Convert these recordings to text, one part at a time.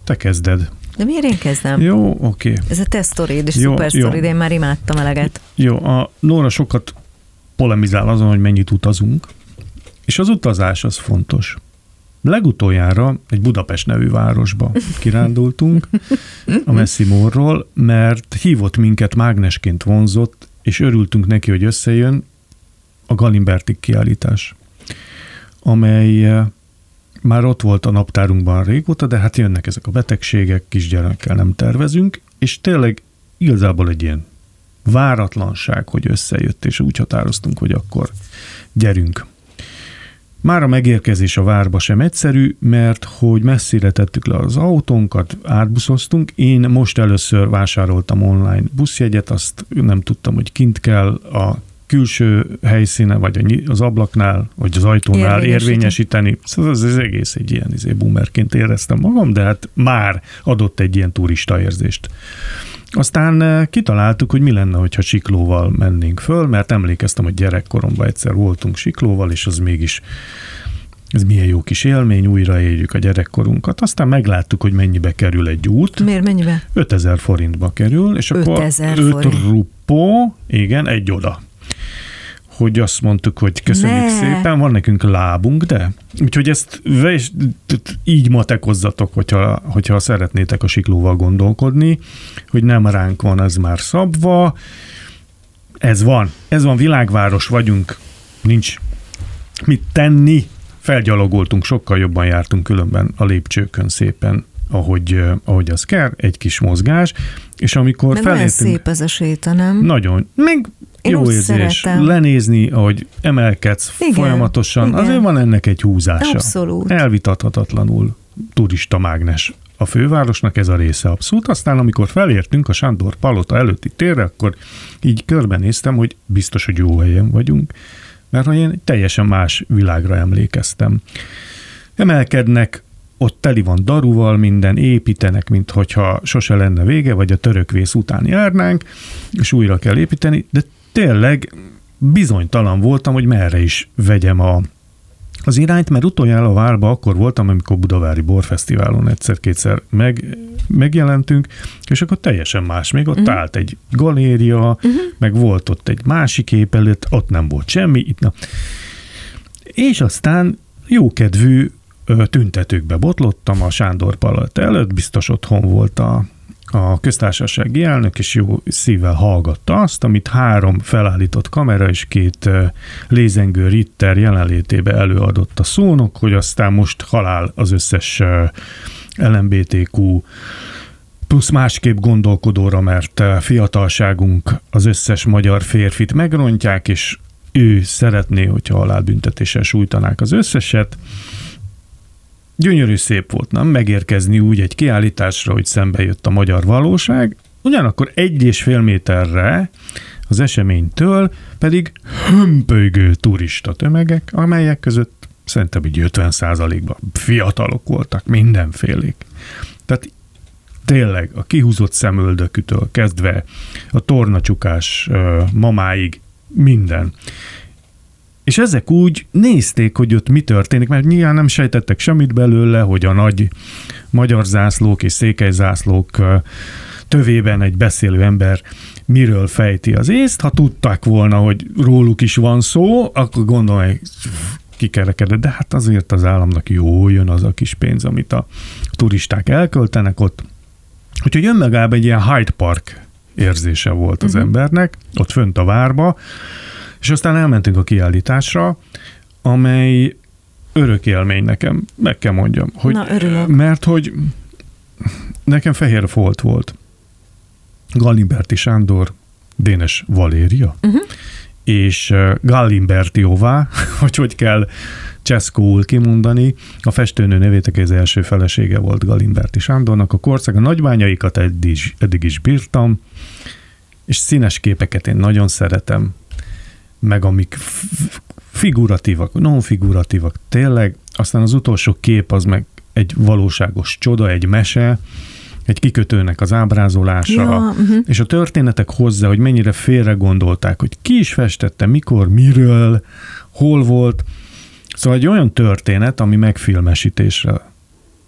Te kezded. De miért én kezdem? Jó, oké. Ez a te sztorid, és szuper sztorid, én már imádtam eleget. Jó, a Nóra sokat polemizál azon, hogy mennyit utazunk, és az utazás az fontos. Legutoljára egy Budapest nevű városba kirándultunk a Messimorról, mert hívott minket, mágnesként vonzott, és örültünk neki, hogy összejön a Galimberti kiállítás, amely már ott volt a naptárunkban régóta, de hát jönnek ezek a betegségek, kisgyerekkel nem tervezünk, és tényleg igazából egy ilyen váratlanság, hogy összejött, és úgy határoztunk, hogy akkor gyerünk. Már a megérkezés a várba sem egyszerű, mert hogy messzire tettük le az autónkat, átbuszoztunk. Én most először vásároltam online buszjegyet, azt nem tudtam, hogy kint kell a külső helyszínen, vagy az ablaknál, vagy az ajtónál érvényesíteni. Szóval az egész egy ilyen boomerként éreztem magam, de hát már adott egy ilyen turista érzést. Aztán kitaláltuk, hogy mi lenne, hogyha siklóval mennénk föl, mert emlékeztem, hogy gyerekkoromban egyszer voltunk siklóval, és az mégis ez milyen jó kis élmény, újra éljük a gyerekkorunkat. Aztán megláttuk, hogy mennyibe kerül egy út. Miért mennyibe? 5000 forintba kerül, és 5000 akkor 5 ruppó, igen, egy oda. Hogy azt mondtuk, hogy köszönjük szépen, van nekünk lábunk, de. Úgyhogy ezt így matekozzatok, hogyha szeretnétek a siklóval gondolkodni, hogy nem ránk van, ez már szabva. Ez van, világváros vagyunk, nincs mit tenni. Felgyalogoltunk, sokkal jobban jártunk különben a lépcsőkön szépen, ahogy az kell, egy kis mozgás, és amikor meg felértünk... olyan szép ez a séta, nem? Nagyon, meg én jó érzés, szeretem. Lenézni, ahogy emelkedsz folyamatosan, igen. Azért van ennek egy húzása. Abszolút. Elvitathatatlanul turista mágnes a fővárosnak, ez a része abszolút. Aztán, amikor felértünk a Sándor Palota előtti térre, akkor így körbenéztem, hogy biztos, hogy jó helyen vagyunk, mert hogy én teljesen más világra emlékeztem. Emelkednek, ott teli van daruval, minden építenek, minthogyha sose lenne vége, vagy a törökvész után járnánk, és újra kell építeni, de tényleg bizonytalan voltam, hogy merre is vegyem az irányt, mert utoljára a várba akkor voltam, amikor Budavári Borfesztiválon egyszer-kétszer megjelentünk, és akkor teljesen más. Még ott állt egy galéria, meg volt ott egy másik épület, ott nem volt semmi. És aztán jókedvű tüntetőkbe botlottam a Sándor Palota előtt, biztos otthon volt a köztársasági elnök, és jó szívvel hallgatta azt, amit 3 felállított kamera és 2 lézengő ritter jelenlétébe előadott a szónok, hogy aztán most halál az összes LMBTQ plusz másképp gondolkodóra, mert fiatalságunk az összes magyar férfit megrontják, és ő szeretné, hogyha halálbüntetéssel sújtanák az összeset. Gyönyörű szép volt, nem? Megérkezni úgy egy kiállításra, hogy szembe jött a magyar valóság, ugyanakkor 1,5 méterre az eseménytől pedig hömpölygő turista tömegek, amelyek között szerintem így 50%-ban fiatalok voltak, mindenfélék. Tehát tényleg a kihúzott szemöldökütől kezdve a tornacsukás mamáig minden. És ezek úgy nézték, hogy ott mi történik, mert nyilván nem sejtettek semmit belőle, hogy a nagy magyar zászlók és székely zászlók tövében egy beszélő ember miről fejti az észt. Ha tudták volna, hogy róluk is van szó, akkor gondolom, hogy kikerekedett, de hát azért az államnak jó jön az a kis pénz, amit a turisták elköltenek ott. Úgyhogy önmagában egy ilyen Hyde Park érzése volt az embernek, ott fönt a várba, és aztán elmentünk a kiállításra, amely örök élmény nekem, meg kell mondjam. Hogy, na, örülök. Mert hogy nekem Fehér Folt volt. Galimberti Sándor, Dénes Valéria, és Galimbertiová, hogy kell cseszkóul kimondani. A festőnő nevétek az első felesége volt Galimberti Sándornak. A Korszaka nagybányaikat eddig is bírtam, és színes képeket én nagyon szeretem, meg amik figuratívak, non-figuratívak, tényleg. Aztán az utolsó kép az meg egy valóságos csoda, egy mese, egy kikötőnek az ábrázolása, és a történetek hozzá, hogy mennyire félre gondolták, hogy ki is festette, mikor, miről, hol volt. Szóval egy olyan történet, ami megfilmesítésre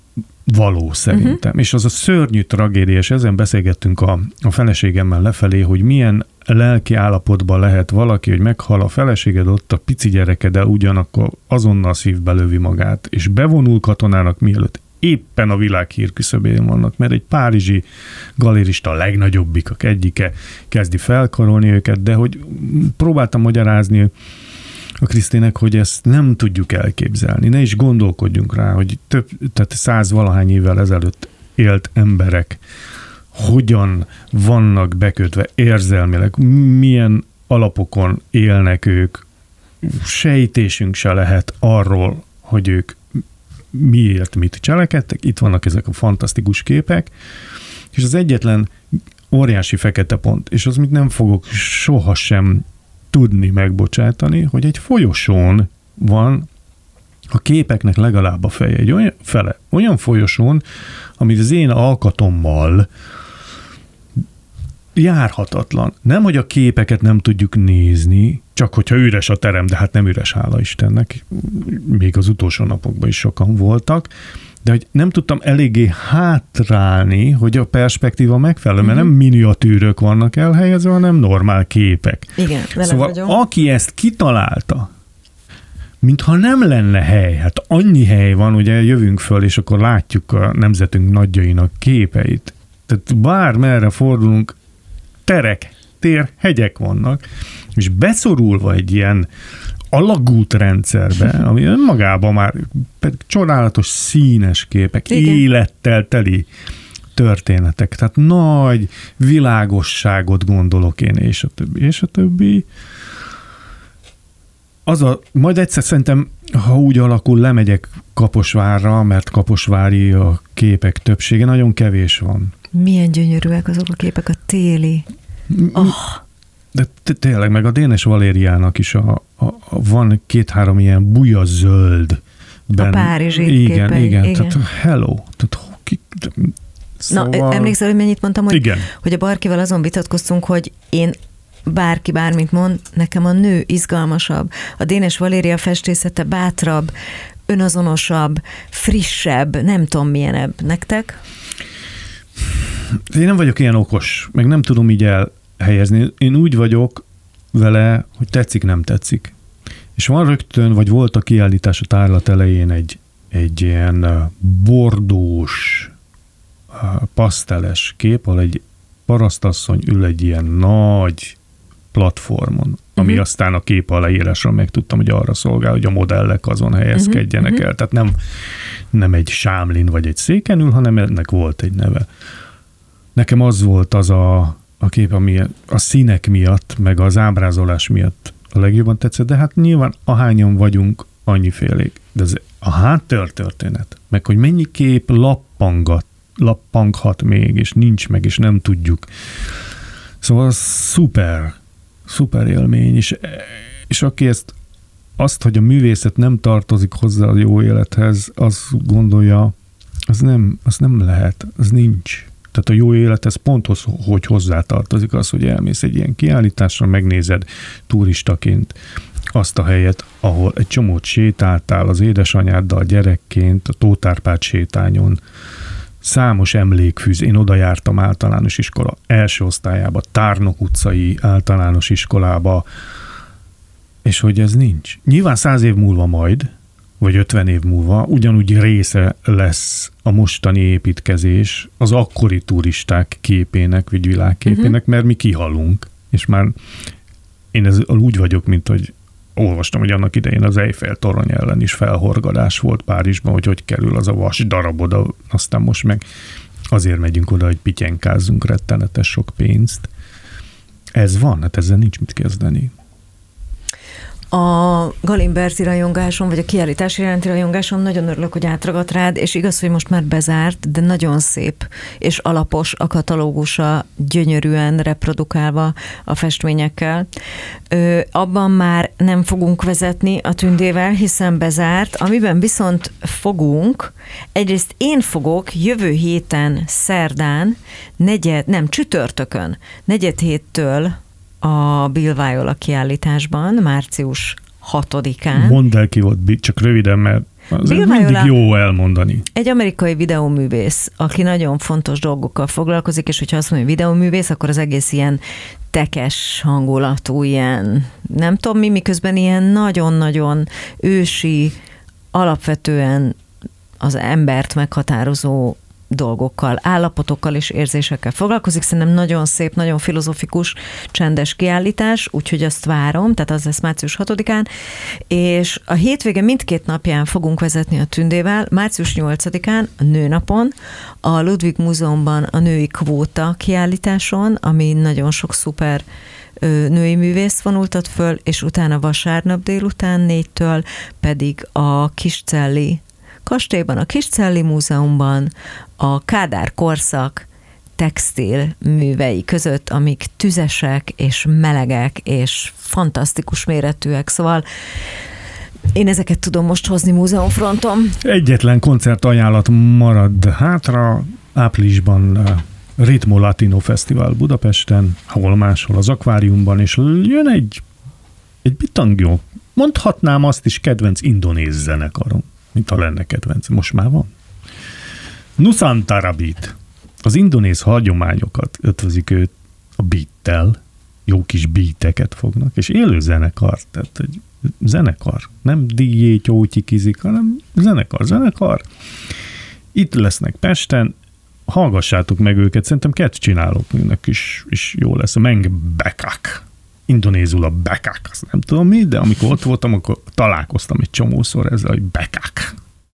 való szerintem. És az a szörnyű tragédia, és ezen beszélgettünk a feleségemmel lefelé, hogy milyen lelki állapotban lehet valaki, hogy meghal a feleséged, ott a pici gyereke, de ugyanakkor azonnal szívbe lövi magát, és bevonul katonának, mielőtt éppen a világhír küszöbén vannak, mert egy párizsi galérista, a legnagyobbikak egyike kezdi felkarolni őket, de hogy próbáltam magyarázni a Krisztének, hogy ezt nem tudjuk elképzelni. Ne is gondolkodjunk rá, hogy tehát 100-valahány évvel ezelőtt élt emberek hogyan vannak bekötve érzelmileg, milyen alapokon élnek ők, sejtésünk se lehet arról, hogy ők miért mit cselekedtek. Itt vannak ezek a fantasztikus képek, és az egyetlen óriási fekete pont, és az, mit nem fogok sohasem tudni megbocsátani, hogy egy folyosón van a képeknek legalább a feje, egy olyan folyosón, amit az én alkatommal járhatatlan. Nem, hogy a képeket nem tudjuk nézni, csak hogyha üres a terem, de hát nem üres, hála Istennek. Még az utolsó napokban is sokan voltak, de hogy nem tudtam eléggé hátrálni, hogy a perspektíva megfelelő, mert nem miniatűrök vannak elhelyezve, hanem normál képek. Igen, szóval vagyok. Aki ezt kitalálta, mintha nem lenne hely, hát annyi hely van, ugye jövünk föl, és akkor látjuk a nemzetünk nagyjainak képeit. Tehát bármerre fordulunk, hegyek vannak, és beszorulva egy ilyen alagútrendszerbe, ami önmagában már csodálatos színes képek, igen, élettel teli történetek, tehát nagy világosságot gondolok én, és a többi, és a többi. Majd egyszer szerintem, ha úgy alakul, lemegyek Kaposvárra, mert kaposvári a képek többsége, nagyon kevés van. Milyen gyönyörűek azok a képek, a téli. De tényleg, meg a Dénes Valériának is van 2-3 ilyen buja zöld. A párizsi képei. Igen. Tehát hello. Szóval... emlékszel, hogy mennyit mondtam, hogy a Barkival azon vitatkoztunk, hogy én bárki bármit mond, nekem a nő izgalmasabb. A Dénes Valéria festészete bátrabb, önazonosabb, frissebb, nem tudom milyenebb. Nektek? Én nem vagyok ilyen okos, meg nem tudom így elhelyezni. Én úgy vagyok vele, hogy tetszik, nem tetszik. És van rögtön, vagy volt a kiállítás a tárlat elején egy ilyen bordós, paszteles kép, ahol egy parasztasszony ül egy ilyen nagy platformon, ami aztán a kép aláírásra megtudtam, hogy arra szolgál, hogy a modellek azon helyezkedjenek el. Tehát nem egy sámlin vagy egy széken ül, hanem ennek volt egy neve. Nekem az volt az a kép, ami a színek miatt, meg az ábrázolás miatt a legjobban tetszett, de hát nyilván ahányan vagyunk, annyifélék. De a háttértörténet, meg hogy mennyi kép lappanghat még, és nincs meg, és nem tudjuk. Szóval szuper élmény, és aki azt, hogy a művészet nem tartozik hozzá a jó élethez, azt gondolja, az nem lehet, az nincs. Tehát a jó élet, ez pont hogy hozzátartozik az, hogy elmész egy ilyen kiállításra, megnézed turistaként azt a helyet, ahol egy csomót sétáltál az édesanyáddal gyerekként, a Tóth Árpád sétányon, számos emlékfűz. Én oda jártam általános iskola első osztályába, Tárnok utcai általános iskolába, és hogy ez nincs. Nyilván 100 év múlva majd, vagy 50 év múlva ugyanúgy része lesz a mostani építkezés az akkori turisták képének, vagy világképének, mert mi kihalunk. És már én úgy vagyok, mint hogy olvastam, hogy annak idején az Eiffel torony ellen is felhorgadás volt Párizsban, hogy kerül az a vas darab oda, aztán most meg azért megyünk oda, hogy pityánkázzunk rettenetes sok pénzt. Ez van, hát ezzel nincs mit kezdeni. A Galimberti rajongásom, vagy a kiállítási iránti rajongásom, nagyon örülök, hogy átragadt rád, és igaz, hogy most már bezárt, de nagyon szép és alapos a katalógusa, gyönyörűen reprodukálva a festményekkel. Abban már nem fogunk vezetni a Tündével, hiszen bezárt, amiben viszont fogunk, egyrészt én fogok jövő héten szerdán, csütörtökön, 4-7-től a Bill Viola kiállításban, március 6-án. Mondd el ki volt, csak röviden, mert mindig jó elmondani. Egy amerikai videóművész, aki nagyon fontos dolgokkal foglalkozik, és hogyha azt mondja, hogy videóművész, akkor az egész ilyen tekes hangulatú, ilyen nem tudom mi, miközben ilyen nagyon-nagyon ősi, alapvetően az embert meghatározó dolgokkal, állapotokkal és érzésekkel foglalkozik. Szerintem nagyon szép, nagyon filozofikus, csendes kiállítás, úgyhogy azt várom, tehát az lesz március 6-án, és a hétvége mindkét napján fogunk vezetni a Tündével, március 8-án, a nőnapon, a Ludwig Múzeumban a női kvóta kiállításon, ami nagyon sok szuper női művészt vonultat föl, és utána vasárnap délután 4-től pedig a Kiscelli kastélyban, a Kiscelli Múzeumban a Kádár korszak textil művei között, amik tüzesek és melegek és fantasztikus méretűek, szóval én ezeket tudom most hozni múzeumfronton. Egyetlen koncertajánlat marad hátra, áprilisban Ritmo Latino Fesztivál Budapesten, hol máshol az akváriumban, és jön egy bitangjó, mondhatnám azt is kedvenc indonéz zenekarom, mint ha lenne kedvenc. Most már van. Nusantara Beat. Az indonéz hagyományokat ötvözik őt a beattel, jó kis beateket fognak, és élő zenekar, tehát egy zenekar, nem DJ tyótyikizik, hanem zenekar. Itt lesznek Pesten, hallgassátok meg őket, szerintem kett csinálok, önnek is jó lesz. A Meng Bekak. Indonézul a Bekak, azt nem tudom mi, de amikor ott voltam, akkor találkoztam egy csomószor ezzel, hogy Bekak.